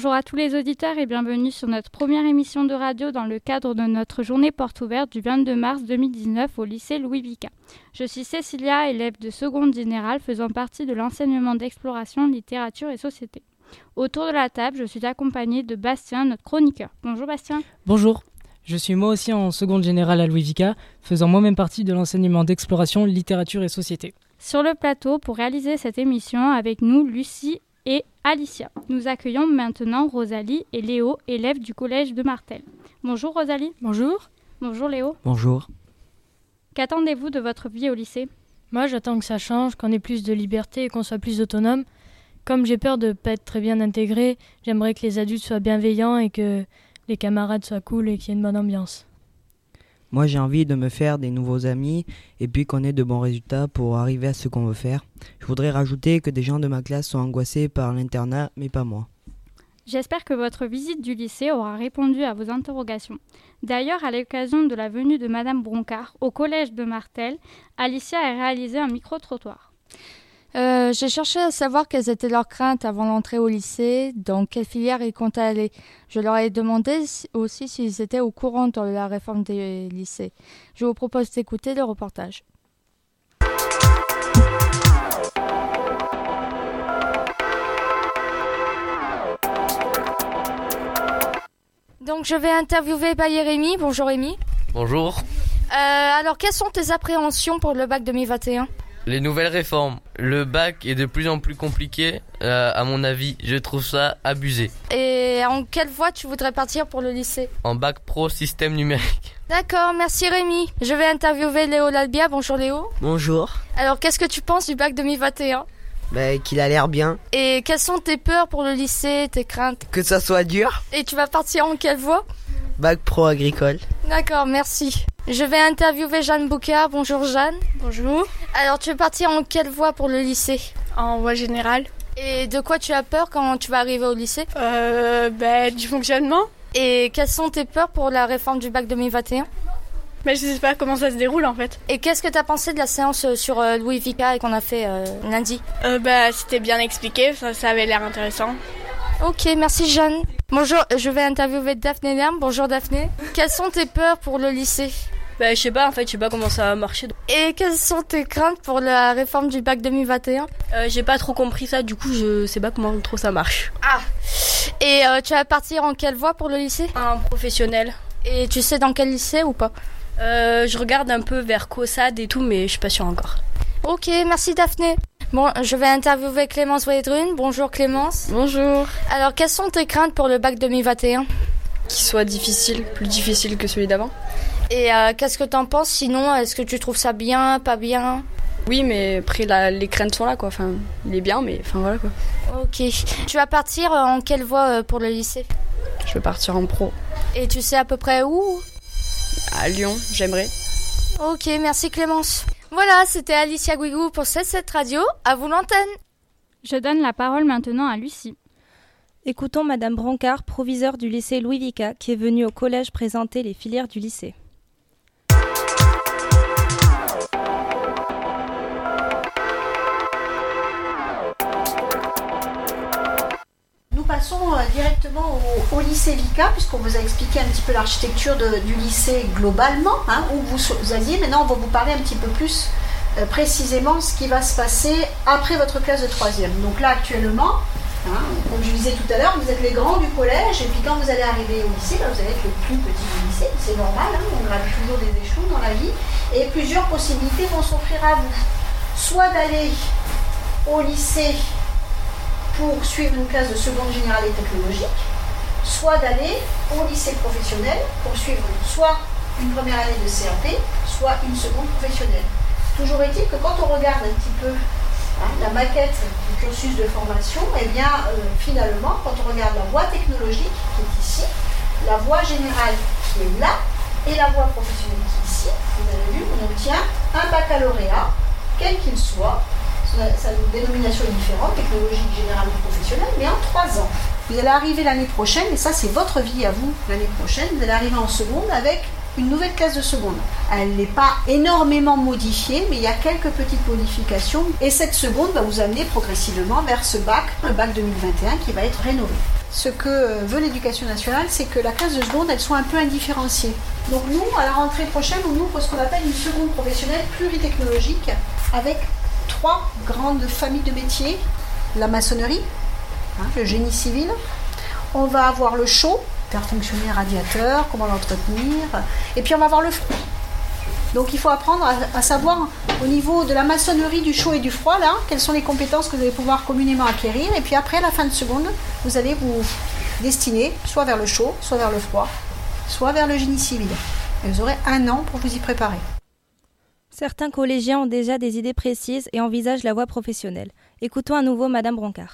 Bonjour à tous les auditeurs et bienvenue sur notre première émission de radio dans le cadre de notre journée porte ouverte du 22 mars 2019 au lycée Louis Vicat. Je suis Cécilia, élève de seconde générale faisant partie de l'enseignement d'exploration, littérature et société. Autour de la table, je suis accompagnée de Bastien, notre chroniqueur. Bonjour Bastien. Bonjour, je suis moi aussi en seconde générale à Louis Vicat, faisant moi-même partie de l'enseignement d'exploration, littérature et société. Sur le plateau, pour réaliser cette émission, avec nous, Lucie et Alicia. Nous accueillons maintenant Rosalie et Léo, élèves du collège de Martel. Bonjour Rosalie. Bonjour. Bonjour Léo. Bonjour. Qu'attendez-vous de votre vie au lycée ? Moi, j'attends que ça change, qu'on ait plus de liberté et qu'on soit plus autonome. Comme j'ai peur de ne pas être très bien intégré, j'aimerais que les adultes soient bienveillants et que les camarades soient cool et qu'il y ait une bonne ambiance. Moi, j'ai envie de me faire des nouveaux amis et puis qu'on ait de bons résultats pour arriver à ce qu'on veut faire. Je voudrais rajouter que des gens de ma classe sont angoissés par l'internat, mais pas moi. J'espère que votre visite du lycée aura répondu à vos interrogations. D'ailleurs, à l'occasion de la venue de Madame Broncard au collège de Martel, Alicia a réalisé un micro-trottoir. J'ai cherché à savoir quelles étaient leurs craintes avant l'entrée au lycée, dans quelle filière ils comptaient aller. Je leur ai demandé aussi s'ils étaient au courant de la réforme des lycées. Je vous propose d'écouter le reportage. Donc je vais interviewer Rémi. Bonjour Rémi. Bonjour. Alors quelles sont tes appréhensions pour le bac 2021 ? Les nouvelles réformes. Le bac est de plus en plus compliqué, à mon avis. Je trouve ça abusé. Et en quelle voie tu voudrais partir pour le lycée ? En bac pro système numérique. D'accord, merci Rémi. Je vais interviewer Léo Lalbia. Bonjour Léo. Bonjour. Alors qu'est-ce que tu penses du bac 2021 ? Qu'il a l'air bien. Et quelles sont tes peurs pour le lycée, tes craintes ? Que ça soit dur. Et tu vas partir en quelle voie ? Bac pro agricole. D'accord, merci. Je vais interviewer Jeanne Boucard. Bonjour Jeanne. Bonjour. Alors tu veux partir en quelle voie pour le lycée ? En voie générale. Et de quoi tu as peur quand tu vas arriver au lycée ? Du fonctionnement. Et quelles sont tes peurs pour la réforme du bac 2021 ? Je sais pas comment ça se déroule en fait. Et qu'est-ce que tu as pensé de la séance sur Louis Vicat qu'on a fait lundi ? C'était bien expliqué, ça avait l'air intéressant. Ok, merci Jeanne. Bonjour, je vais interviewer Daphné Lerme. Bonjour Daphné. Quelles sont tes peurs pour le lycée ? Je sais pas comment ça va marcher. Et quelles sont tes craintes pour la réforme du bac 2021 ? J'ai pas trop compris ça, du coup je sais pas comment trop ça marche. Ah. Et tu vas partir en quelle voie pour le lycée ? Un professionnel. Et tu sais dans quel lycée ou pas ? Je regarde un peu vers COSAD et tout, mais je suis pas sûre encore. Ok, merci Daphné. Bon, je vais interviewer Clémence Wedrune. Bonjour Clémence. Bonjour. Alors, quelles sont tes craintes pour le bac 2021 ? Qu'il soit difficile, plus difficile que celui d'avant. Et qu'est-ce que t'en penses sinon ? Est-ce que tu trouves ça bien, pas bien ? Oui, mais après les craintes sont là quoi. Il est bien, mais voilà quoi. Ok. Tu vas partir en quelle voie pour le lycée ? Je vais partir en pro. Et tu sais à peu près où ? À Lyon, j'aimerais. Ok, merci Clémence. Voilà, c'était Alicia Guigou pour cette radio. À vous l'antenne. Je donne la parole maintenant à Lucie. Écoutons Madame Broncard, proviseure du lycée Louis Vicat, qui est venue au collège présenter les filières du lycée. Nous passons directement au lycée Vicat, puisqu'on vous a expliqué un petit peu l'architecture du lycée globalement, où vous alliez. Maintenant, on va vous parler un petit peu plus précisément ce qui va se passer après votre classe de 3e. Donc là, actuellement, comme je disais tout à l'heure, vous êtes les grands du collège, et puis quand vous allez arriver au lycée, vous allez être le plus petit du lycée. C'est normal, on gravit toujours des échelons dans la vie, et plusieurs possibilités vont s'offrir à vous. Soit d'aller au lycée pour suivre une classe de seconde générale et technologique, soit d'aller au lycée professionnel pour suivre soit une première année de CAP, soit une seconde professionnelle. Toujours est-il que quand on regarde un petit peu la maquette du cursus de formation, finalement, quand on regarde la voie technologique qui est ici, la voie générale qui est là, et la voie professionnelle qui est ici, vous avez vu, on obtient un baccalauréat, quel qu'il soit. Sa dénomination est différente, technologique, générale ou professionnelle, mais en 3 ans. Vous allez arriver l'année prochaine, et ça c'est votre vie à vous, l'année prochaine, vous allez arriver en seconde avec une nouvelle classe de seconde. Elle n'est pas énormément modifiée, mais il y a quelques petites modifications, et cette seconde va vous amener progressivement vers ce bac, le bac 2021, qui va être rénové. ce que veut l'éducation nationale, c'est que la classe de seconde, elle soit un peu indifférenciée. Donc nous, à la rentrée prochaine, on ouvre ce qu'on appelle une seconde professionnelle pluritechnologique avec 3 grandes familles de métiers. La maçonnerie, le génie civil. On va avoir le chaud, faire fonctionner un radiateur, comment l'entretenir. Et puis on va avoir le froid. Donc il faut apprendre à savoir au niveau de la maçonnerie, du chaud et du froid, là, quelles sont les compétences que vous allez pouvoir communément acquérir. Et puis après, à la fin de seconde, vous allez vous destiner soit vers le chaud, soit vers le froid, soit vers le génie civil. Et vous aurez 1 an pour vous y préparer. Certains collégiens ont déjà des idées précises et envisagent la voie professionnelle. Écoutons à nouveau Madame Broncard.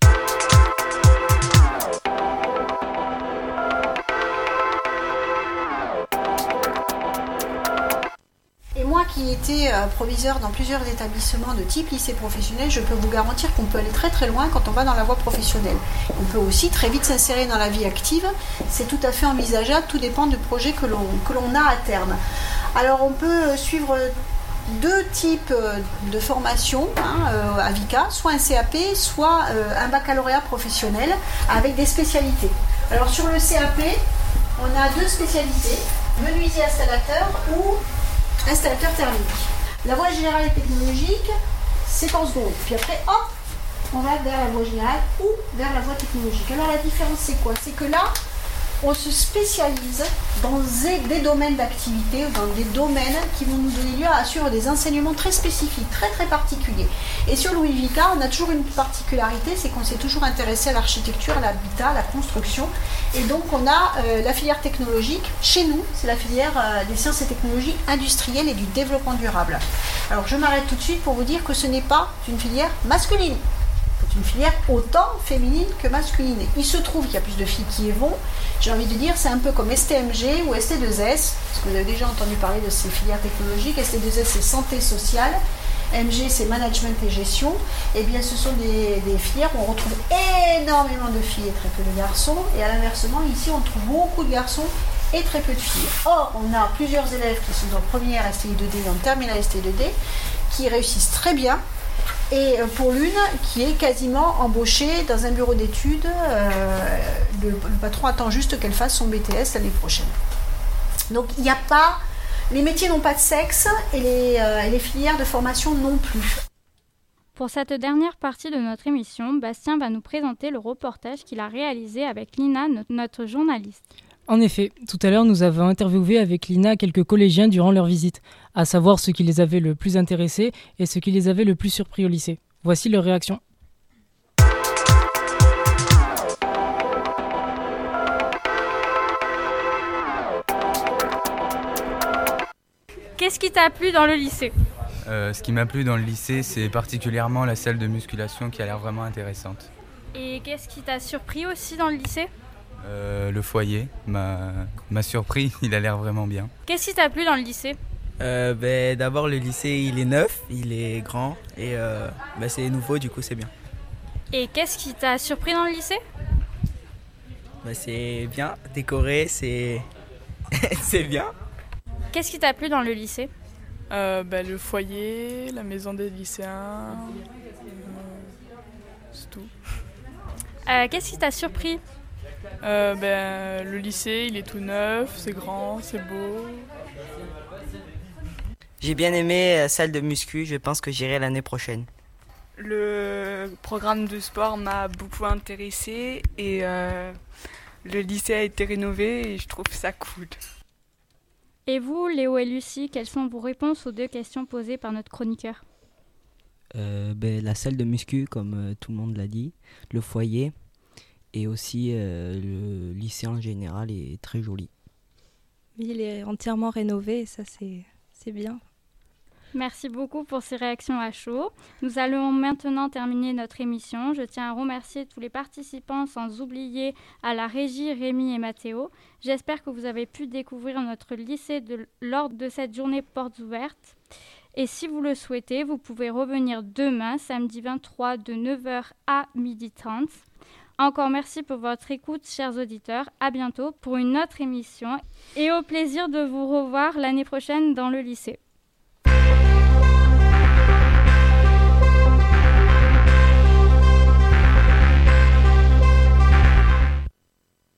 Et moi qui étais proviseur dans plusieurs établissements de type lycée professionnel, je peux vous garantir qu'on peut aller très très loin quand on va dans la voie professionnelle. On peut aussi très vite s'insérer dans la vie active, c'est tout à fait envisageable, tout dépend du projet que l'on a à terme. Alors on peut suivre 2 types de formations à VICA, soit un CAP, soit un baccalauréat professionnel avec des spécialités. Alors sur le CAP, on a 2 spécialités, menuisier installateur ou installateur thermique. La voie générale et technologique, c'est en seconde. Puis après, hop, on va vers la voie générale ou vers la voie technologique. Alors la différence, c'est quoi? C'est que là, on se spécialise dans des domaines d'activité, dans des domaines qui vont nous donner lieu à assurer des enseignements très spécifiques, très très particuliers. Et sur Louis Vica, on a toujours une particularité, c'est qu'on s'est toujours intéressé à l'architecture, à l'habitat, à la construction. Et donc on a la filière technologique. Chez nous, c'est la filière des sciences et technologies industrielles et du développement durable. Alors je m'arrête tout de suite pour vous dire que ce n'est pas une filière masculine. C'est une filière autant féminine que masculine. Il se trouve qu'il y a plus de filles qui y vont. J'ai envie de dire, c'est un peu comme STMG ou ST2S, parce que vous avez déjà entendu parler de ces filières technologiques. ST2S, c'est santé sociale. MG, c'est management et gestion. Eh bien, ce sont des filières où on retrouve énormément de filles et très peu de garçons. Et à l'inversement, ici, on trouve beaucoup de garçons et très peu de filles. Or, on a plusieurs élèves qui sont en première STI2D et en terminale STI2D qui réussissent très bien. Et pour l'une qui est quasiment embauchée dans un bureau d'études, le patron attend juste qu'elle fasse son BTS l'année prochaine. Donc il n'y a pas, les métiers n'ont pas de sexe et les filières de formation non plus. Pour cette dernière partie de notre émission, Bastien va nous présenter le reportage qu'il a réalisé avec Lina, notre journaliste. En effet, tout à l'heure, nous avons interviewé avec Lina quelques collégiens durant leur visite, à savoir ce qui les avait le plus intéressés et ce qui les avait le plus surpris au lycée. Voici leur réaction. Qu'est-ce qui t'a plu dans le lycée ? Ce qui m'a plu dans le lycée, c'est particulièrement la salle de musculation qui a l'air vraiment intéressante. Et qu'est-ce qui t'a surpris aussi dans le lycée ? Le foyer m'a surpris, il a l'air vraiment bien. Qu'est-ce qui t'a plu dans le lycée ? D'abord, le lycée, il est neuf, il est grand et c'est nouveau, du coup, c'est bien. Et qu'est-ce qui t'a surpris dans le lycée ? C'est bien, décoré, c'est c'est bien. Qu'est-ce qui t'a plu dans le lycée ? Le foyer, la maison des lycéens, c'est tout. Qu'est-ce qui t'a surpris ? Le lycée, il est tout neuf, c'est grand, c'est beau. J'ai bien aimé la salle de muscu, je pense que j'irai l'année prochaine. Le programme de sport m'a beaucoup intéressée et le lycée a été rénové et je trouve ça cool. Et vous, Léo et Lucie, quelles sont vos réponses aux 2 questions posées par notre chroniqueur ? La salle de muscu, comme tout le monde l'a dit, le foyer et aussi le lycée en général est très joli. Oui, il est entièrement rénové et ça c'est bien. Merci beaucoup pour ces réactions à chaud. Nous allons maintenant terminer notre émission. Je tiens à remercier tous les participants, sans oublier à la régie Rémi et Mathéo. J'espère que vous avez pu découvrir notre lycée lors de cette journée portes ouvertes. Et si vous le souhaitez, vous pouvez revenir demain, samedi 23, de 9h à 12h30. Encore merci pour votre écoute, chers auditeurs. À bientôt pour une autre émission et au plaisir de vous revoir l'année prochaine dans le lycée.